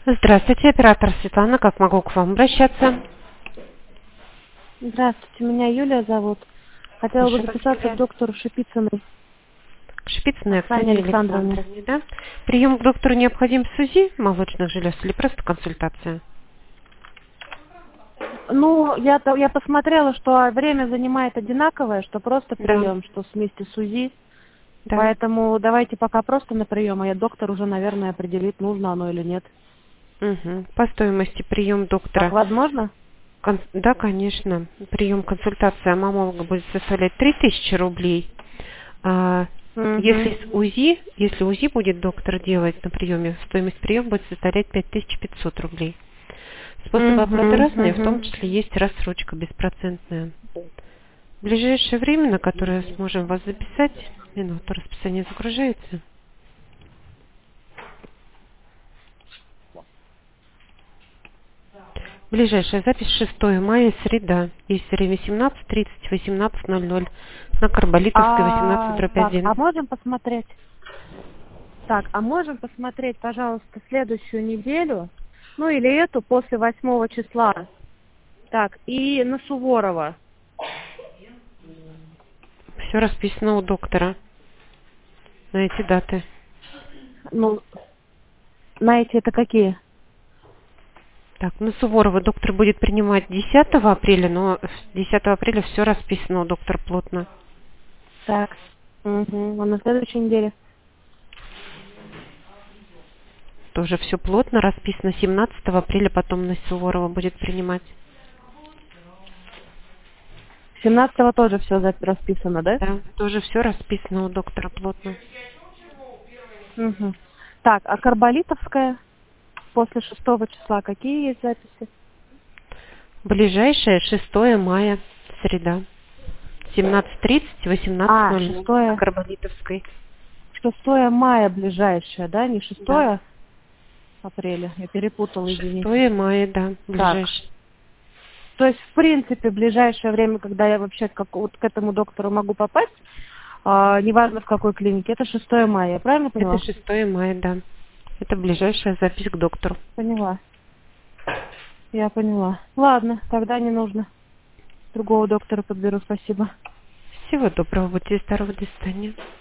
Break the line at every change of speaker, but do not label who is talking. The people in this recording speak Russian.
Здравствуйте, оператор Светлана. Как могу к вам обращаться?
Здравствуйте, меня Юлия зовут. Хотела бы
Прошу вас,
записаться к
Юлия.
доктору Шипицыной
Шпицыной
Оксане
Оксане
Александровне.
Александровне, да? Прием к доктору необходим с УЗИ молочных желез или просто консультация?
Ну, я посмотрела, что время занимает одинаковое, что просто
Да,
прием, что вместе с УЗИ.
да.
Поэтому давайте пока просто на прием, а я доктор уже, наверное, определит, нужно оно или нет.
Угу. По стоимости прием
Так
доктора.
возможно?
Да, конечно. Прием консультация мамолога будет составлять 3000 рублей. А
Угу.
если УЗИ будет доктор делать на приеме, стоимость приема будет составлять 5500 рублей. Способы оплаты
Угу.
разные, в том
Угу.
числе есть рассрочка беспроцентная. В ближайшее время, на которое сможем вас записать, минуту, расписание загружается. Ближайшая запись 6 мая, среда. Есть время 17:30, 18:00 на Карболитовской,
Так,
18/1.
а можем посмотреть? Так, а можем посмотреть, пожалуйста, следующую неделю, ну или эту, после 8 числа. Так, и на Суворова.
Все расписано у доктора на эти даты.
Ну, знаете, это какие?
Так, на Суворова доктор будет принимать 10 апреля, но с 10 апреля все расписано у доктора плотно.
Так. Угу. А на следующей неделе?
Тоже все плотно расписано. 17 апреля потом на Суворова будет принимать.
17-го тоже все расписано, да?
Да, тоже все расписано у доктора плотно.
Угу. Так, а Карболитовская после 6 числа какие есть записи?
Ближайшее 6 мая, среда. 17:30,
А,
18:00 на
6,
Карболитовской.
6 мая ближайшее, да? Не
Да.
6 апреля. Я перепутала, извините.
6 мая, да,
Так.
ближайшее.
То есть, в принципе, в ближайшее время, когда я вообще вот к этому доктору могу попасть, неважно в какой клинике, это 6 мая, я правильно
Это
поняла?
6 мая, да. Это ближайшая запись к доктору.
Поняла. Я поняла. Ладно, тогда не нужно. Другого доктора подберу, спасибо.
Всего доброго, будьте здоровы, до свидания.